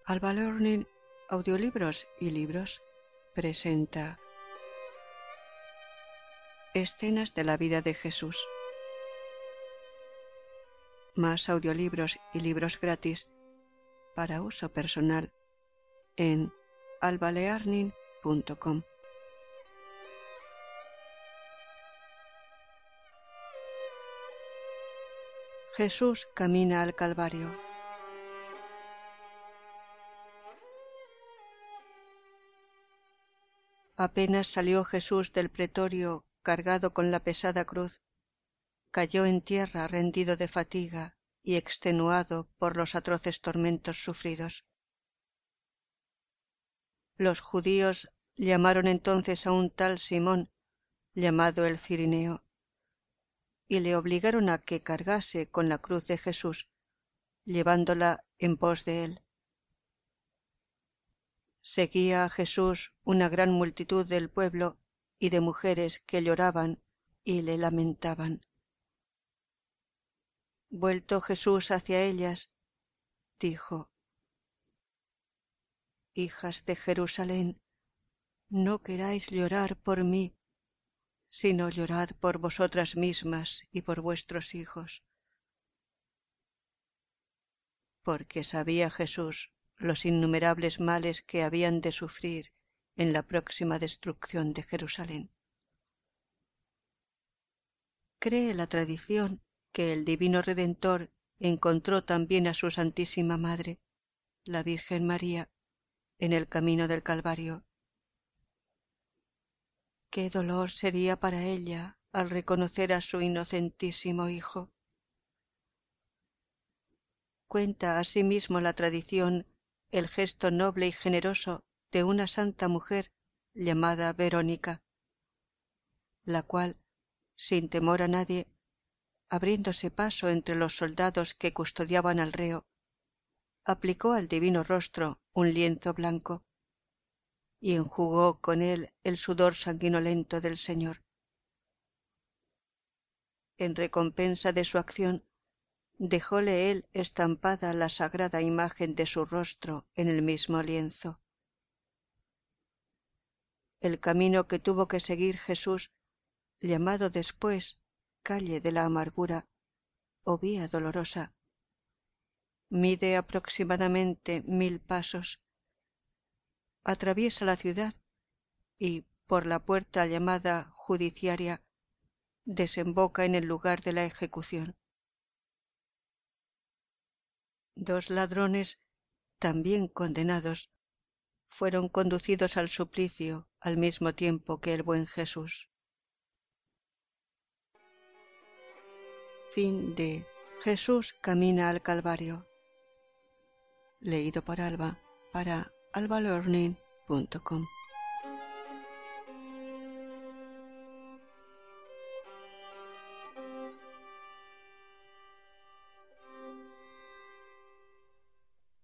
Alba Learning Audiolibros y Libros presenta Escenas de la vida de Jesús. Más audiolibros y libros gratis para uso personal en albalearning.com. Jesús camina al Calvario. Apenas salió Jesús del pretorio cargado con la pesada cruz, cayó en tierra rendido de fatiga y extenuado por los atroces tormentos sufridos. Los judíos llamaron entonces a un tal Simón, llamado el Cirineo, y le obligaron a que cargase con la cruz de Jesús, llevándola en pos de él. Seguía a Jesús una gran multitud del pueblo y de mujeres que lloraban y le lamentaban. Vuelto Jesús hacia ellas, dijo: Hijas de Jerusalén, no queráis llorar por mí, sino llorad por vosotras mismas y por vuestros hijos. Porque sabía Jesús los innumerables males que habían de sufrir en la próxima destrucción de Jerusalén. Cree la tradición que el Divino Redentor encontró también a su Santísima Madre, la Virgen María, en el camino del Calvario. Qué dolor sería para ella al reconocer a su inocentísimo Hijo. Cuenta asimismo la tradición el gesto noble y generoso de una santa mujer llamada Verónica, la cual, sin temor a nadie, abriéndose paso entre los soldados que custodiaban al reo, aplicó al divino rostro un lienzo blanco y enjugó con él el sudor sanguinolento del Señor. En recompensa de su acción, dejóle él estampada la sagrada imagen de su rostro en el mismo lienzo. El camino que tuvo que seguir Jesús, llamado después calle de la amargura o vía dolorosa, mide aproximadamente 1000 pasos, atraviesa la ciudad y, por la puerta llamada judiciaria, desemboca en el lugar de la ejecución. 2 ladrones, también condenados, fueron conducidos al suplicio al mismo tiempo que el buen Jesús. Fin de Jesús camina al Calvario. Leído por Alba para albalearning.com.